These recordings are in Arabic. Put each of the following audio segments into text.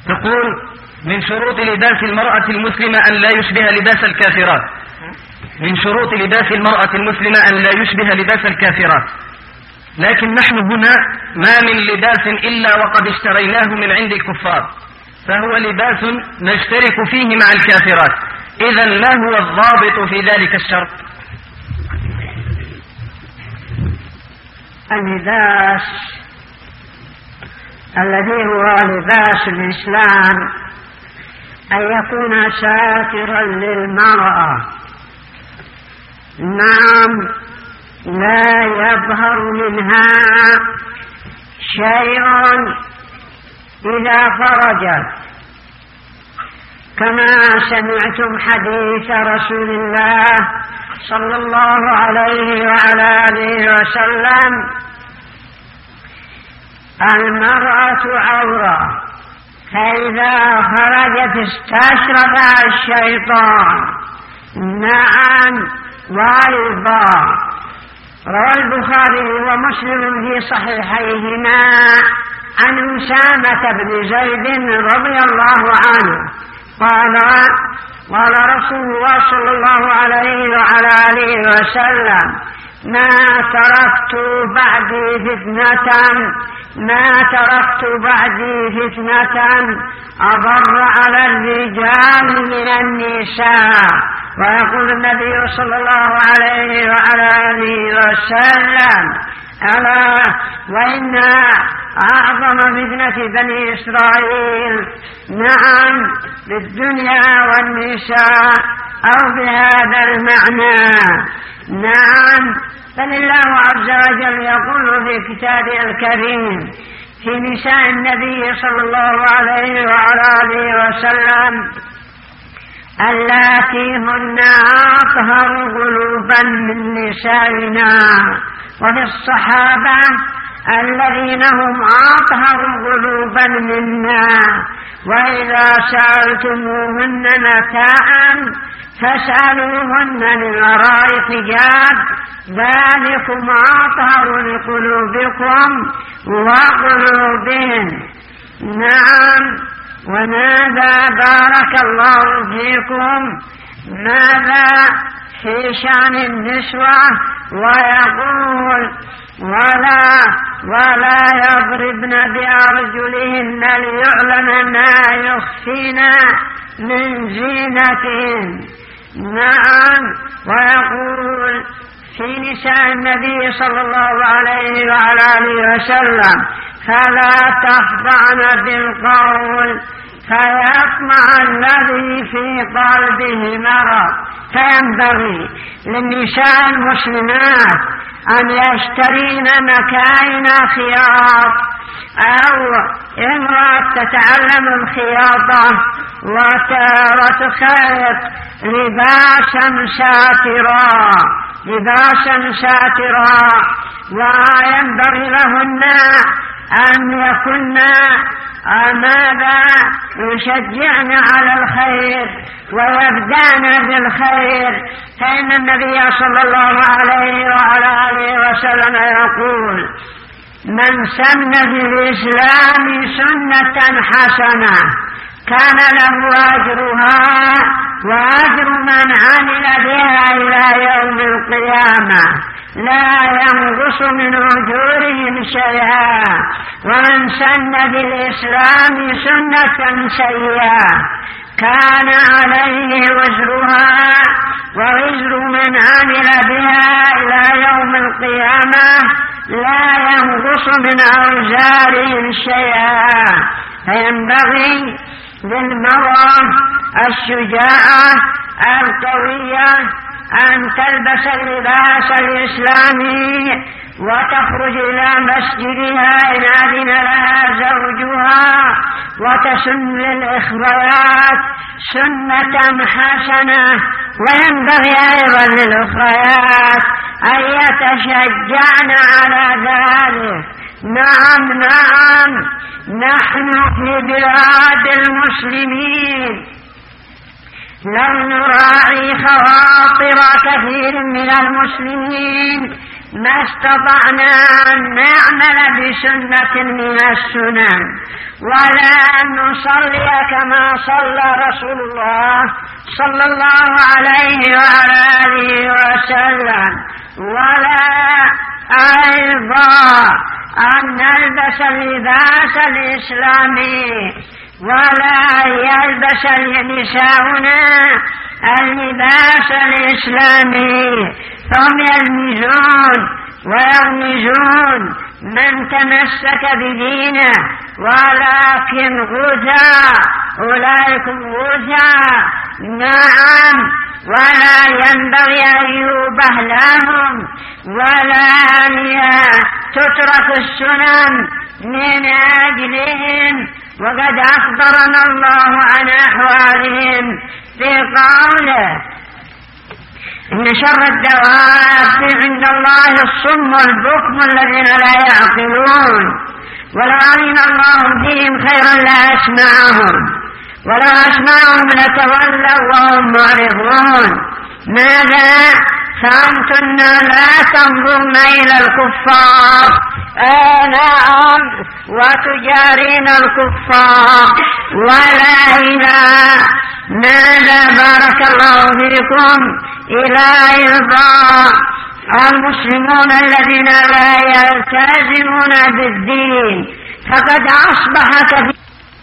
تقول: من شروط لباس المرأة المسلمة أن لا يشبه لباس الكافرات. من شروط لباس المرأة المسلمة أن لا يشبه لباس الكافرات، لكن نحن هنا ما من لباس إلا وقد اشتريناه من عند الكفار، فهو لباس نشترك فيه مع الكافرات. إذن ما هو الضابط في ذلك الشرط؟ اللباس الذي هو لباس الإسلام أن يكون ساترا للمرأة، نعم، لا يظهر منها شيء إذا خرجت، كما سمعتم حديث رسول الله صلى الله عليه وعلى آله وسلم: المرأة عورة، فإذا خرجت استشرفها الشيطان. نعم، وأيضا روى البخاري ومسلم في صحيحيهما عن أسامة بن زيد رضي الله عنه قال رسول الله صلى الله عليه وعلى آله وسلم: ما تركت بعدي فتنة أضر على الرجال من النساء. ويقول النبي صلى الله عليه وعلى آله وسلم: ألا وإن أعظم فتنة بني إسرائيل، نعم، بالدنيا والنساء، أو بهذا المعنى. نعم، بل الله عز وجل يقول في كتابه الكريم في نساء النبي صلى الله عليه وعلى آله وسلم: اللاتي هن أطهر قلوبا من نسائنا. وفي الصحابة: الذين هم أطهر قلوبا منا. وإذا سألتموهن متاعا فاسألوهن من وراء حجاب، ذلكم أطهر لقلوبكم وقلوبهم. نعم، وماذا بارك الله فيكم، ماذا في شأن النسوة؟ ويقول: ولا يضربن بأرجلهن ليعلم ما يخفين من زينتهن. نعم، ويقول في نساء النبي صلى الله عليه وعلى آله وسلم: فلا تخضعن بالقول فيطمع الذي في قلبه مرض. فينبغي للنساء المسلمات أن يشترين مكاين خياط، أو امرأة تتعلم الخياطة وتخيط لباسا ساترا، وينبغي لهن أن يكن ماذا يشجعن على الخير ويبدأن بالخير. فإن النبي صلى الله عليه وعلى آله وسلم يقول: من سن في الإسلام سنة حسنة كان له أجرها وأجر من عمل بها إلى يوم القيامة، لا ينقص من أجورهم شيئا. ومن سن في الإسلام سنة سيئة كان عليه وزرها ووزر من عمل بها إلى يوم القيامة، لا ينقص من أوزارهم شيئا. فينبغي للمرأة الشجاعة القوية أن تلبس اللباس الإسلامي وتخرج إلى مسجدها إن أذن لها زوجها، وتسن للأخريات سنة حسنة. وينبغي أيضا للأخريات أن يتشجعن على ذلك. نعم، نحن في بلاد المسلمين لو نراعي خواطر كثير من المسلمين ما استطعنا أن نعمل بسنة من السنن ولا أن نصلي كما صلى رسول الله صلى الله عليه وعلى آله وسلم، ولا أيضا أن نلبس اللباس الإسلامي، ولا يلبس نساؤنا اللباس الإسلامي، فهم يلمزون ويغمزون من تمسك بدينه، ولكن غثاء أولئك غثاء نعم، ولا ينبغي أن يوبه لهم ولا أن تترك السنن من أجلهم. وقد أخبرنا الله عن أحوالهم في قوله: إن شر الدواب عند الله الصم البكم الذين لا يعقلون، ولو علم الله فيهم خيرا لأسمعهم، ولو أسمعهم لتولوا وهم معرضون. ماذا؟ فأنتن لا تنظرن إلى الكفار، نعم، وتجارين الكفار، ولا إلى ماذا بارك الله فيكم إلى إرضاء المسلمون الذين لا يلتزمون بالدين، فقد أصبح كثير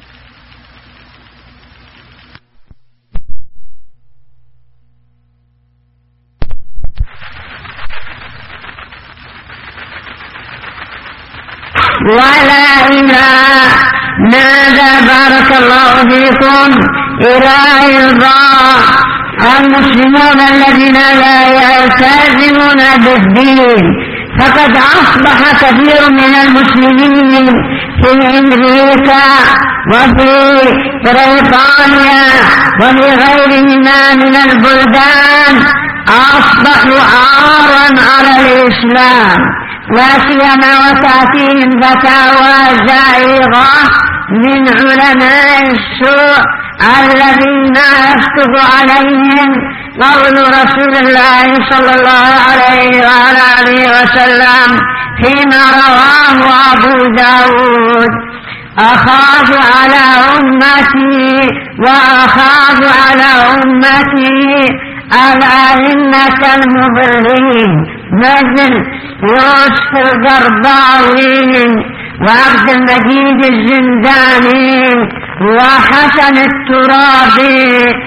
ولا إلى ماذا بارك الله فيكم إلى إرضاء المسلمون الذين لا يلتزمون بالدين، فقد أصبح كثير من المسلمين في أمريكا وفي بريطانيا وفي غيرهما من البلدان أصبحوا عارا على الإسلام، لا سيما وتأتيهم فتاوى زائغة من علماء السوء الذين يفتق عليهم قول رسول الله صلى الله عليه وعلى آله وسلم فيما رواه أبو داود: أخاف على أمتي وأخاف على أمتي الأئمة المضلين مثل يوسف القرضاوي وعبد المجيد الزنداني وحسن الترابي،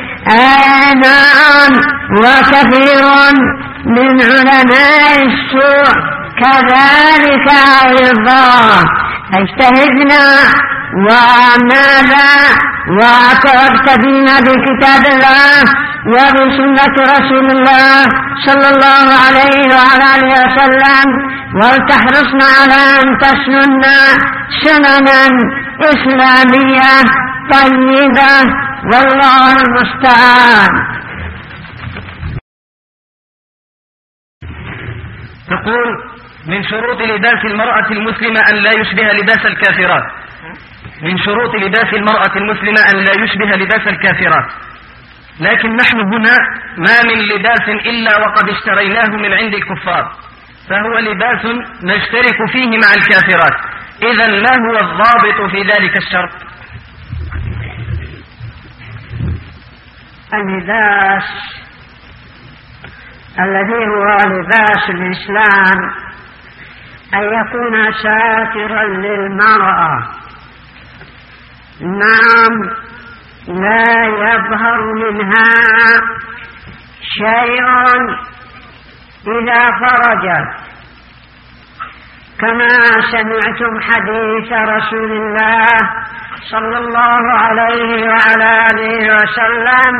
نعم، وكثير من علماء السوء كذلك أيضا. اجتهدنا وماذا واقتدينا بكتاب الله وبسنة رسول الله صلى الله عليه وعلى آله وسلم، ولتحرصنا على أن تسننا سننا إسلامية طيبة، والله المستعان. تقول: من شروط لباس المرأة المسلمة أن لا يشبه لباس الكافرات. من شروط لباس المرأة المسلمة أن لا يشبه لباس الكافرات، لكن نحن هنا ما من لباس إلا وقد اشتريناه من عند الكفار، فهو لباس نشترك فيه مع الكافرات. إذن ما هو الضابط في ذلك الشرط؟ اللباس الذي هو لباس الإسلام أن يكون ساترا للمرأة، نعم، لا يظهر منها شيء إذا خرجت، كما سمعتم حديث رسول الله صلى الله عليه وعلى آله وسلم: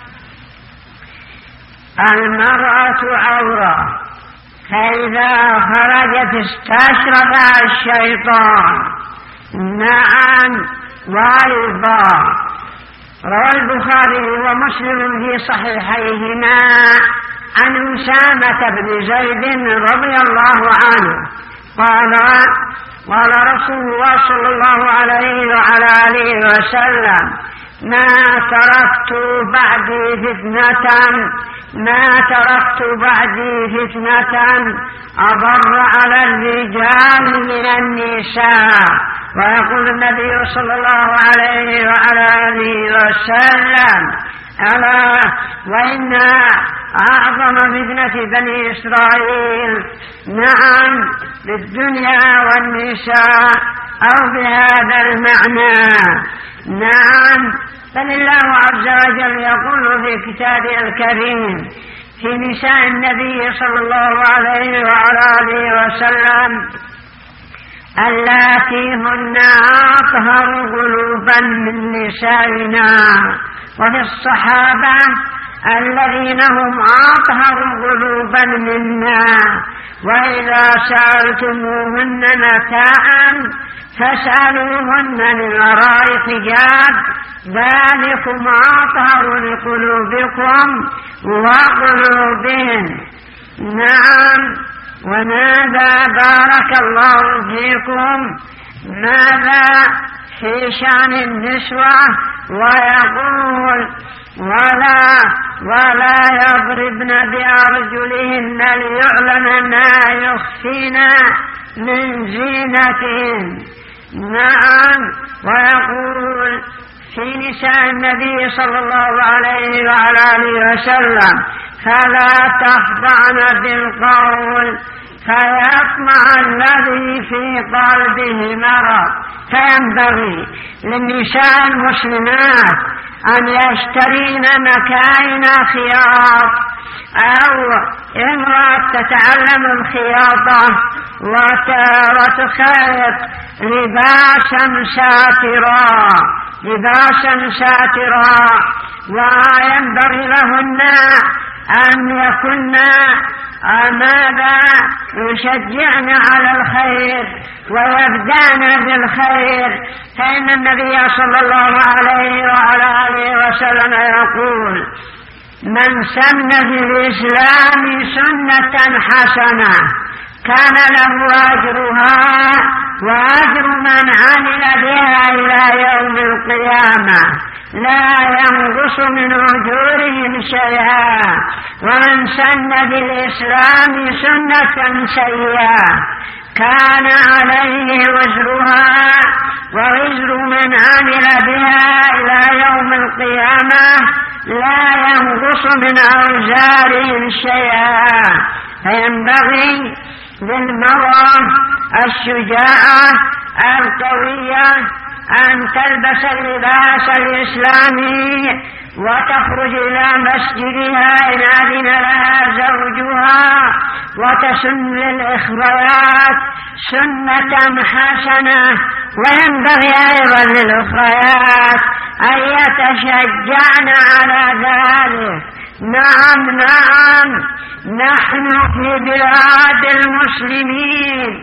المرأة عورة، فإذا خرجت استشرفها الشيطان، نعم، وأيضا روى البخاري ومسلم في صحيحيهما عن أسامة بن زيد رضي الله عنه قال: قال رسول الله صلى الله عليه وعلى آله وسلم: ما تركت بعدي فتنة ما تركت بعدي فتنة أضر على الرجال من النساء. ويقول النبي صلى الله عليه وعلى آله وسلم: ألا وإن أعظم فتنة بني إسرائيل نعم بالدنيا والنساء، أو بهذا المعنى نعم. بل الله عز وجل يقول في كتابه الكريم في نساء النبي صلى الله عليه وعلى آله وسلم: اللاتي هن أطهر قلوبا من نسائنا. وفي الصحابة: الذين هم أطهر قلوبا منا. وإذا سألتموهن متاعا فاسألوهن من وراء حجاب، ذلكم أطهر لقلوبكم وقلوبهم. نعم. وماذا بارك الله فيكم ماذا في شأن النسوة؟ ويقول: ولا يضربن بأرجلهن ليعلم ما يخفين من زينتهن. نعم. ويقول في نساء النبي صلى الله عليه وعلى آله وسلم: فلا تخضعن بالقول فيطمع الذي في قلبه مرض. فينبغي للنساء المسلمات أن يشترين مكاين خياط، أو امرأة تتعلم الخياطة وتخيط لباسا ساترا. وينبغي لهن أن يكن ماذا يشجعن على الخير ويبدأن بالخير. فإن النبي صلى الله عليه وعلى آله وسلم يقول: من سن في الإسلام سنة حسنة كان له أجرها وأجر من عمل بها إلى يوم القيامة، لا ينقص من أجورهم شيئا. ومن سن في الإسلام سنة سيئة كان عليه وزرها ووزر من عمل بها إلى يوم القيامة، لا ينقص من أوزارهم شيئا. فينبغي للمرأة الشجاعة القوية أن تلبس اللباس الإسلامي وتخرج إلى مسجدها إن أذن لها زوجها، وتسن للأخريات سنة حسنة. وينبغي أيضا للأخريات أن يتشجعن على ذلك. نعم. نحن في بلاد المسلمين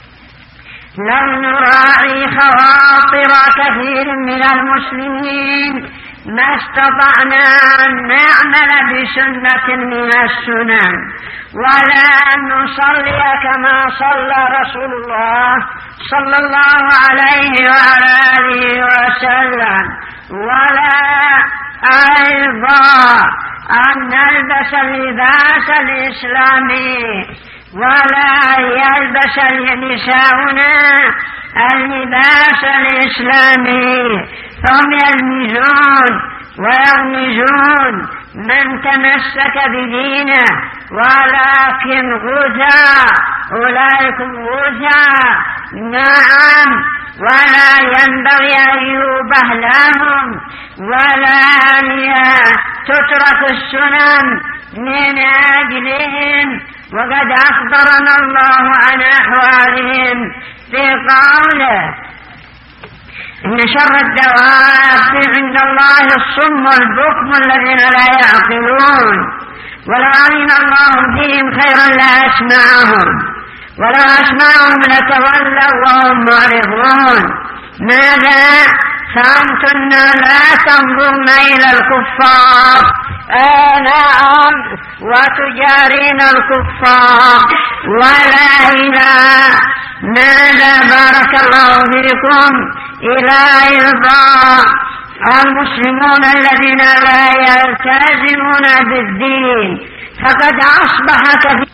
لم نراعي خواطر كثير من المسلمين، ما استطعنا أن نعمل بسنة من السنن، ولا أن نصلي كما صلى رسول الله صلى الله عليه وعلى آله وسلم، ولا أيضا أن نلبس اللباس الإسلامي، ولا يلبس نساؤنا اللباس الإسلامي. فهم يلمزون ويغمزون من تمسك بدينه، ولكن غثاء، أولئك غثاء. نعم. ولا ينبغي أن يوبه لهم ولا أن تترك السنن من أجلهم. وقد أخبرنا الله عن أحوالهم في قوله: إن شر الدواب عند الله الصم البكم الذين لا يعقلون، ولو علم الله فيهم خيرا لأسمعهم، ولو أسمعهم لتولوا وهم معرضون. ماذا؟ فأنتن لا تنظرن إلى الكفار. نعم. وتجارين الكفار ولا إلى ماذا بارك الله فيكم إلى إرضاء المسلمون الذين لا يلتزمون بالدين فقد أصبح كثير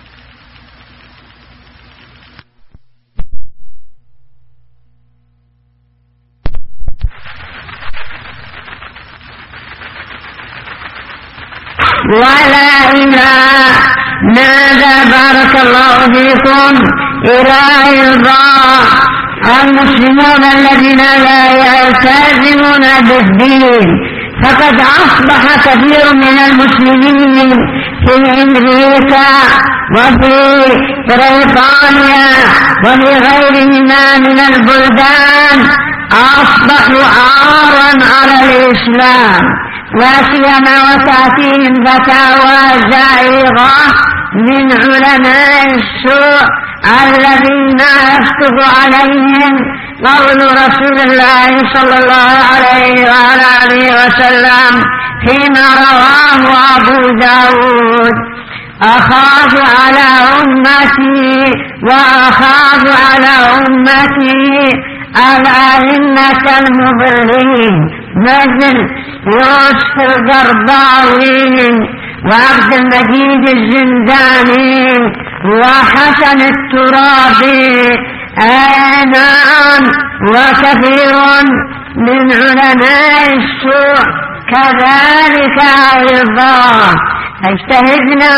ولا إلى ماذا بارك الله فيكم إلى إرضاء المسلمون الذين لا يلتزمون بالدين فقد أصبح كثير من المسلمين في أمريكا وفي بريطانيا وفي غيرهما من البلدان أصبحوا عارا على الإسلام، وسيما وتأتيهم فتاوى زائغة من علماء السوء الذين يفتق عليهم قول رسول الله صلى الله عليه وعلى آله وسلم فيما رواه أبو داود: أخاف على أمتي وأخاف على أمتي الأئمة المضلين مثل يوسف القرضاوي وعبد المجيد الزنداني وحسن الترابي نعم وكثير من علماء السوء كذلك أيضا. اجتهدنا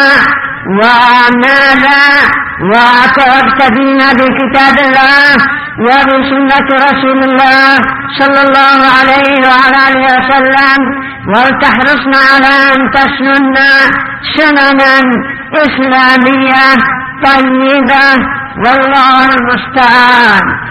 وماذا واقتدينا بكتاب الله وبسنة رسول الله صلى الله عليه وعلى آله وسلم، ولتحرصنا على أن تسننا سننا إسلامية طيبة، والله المستعان.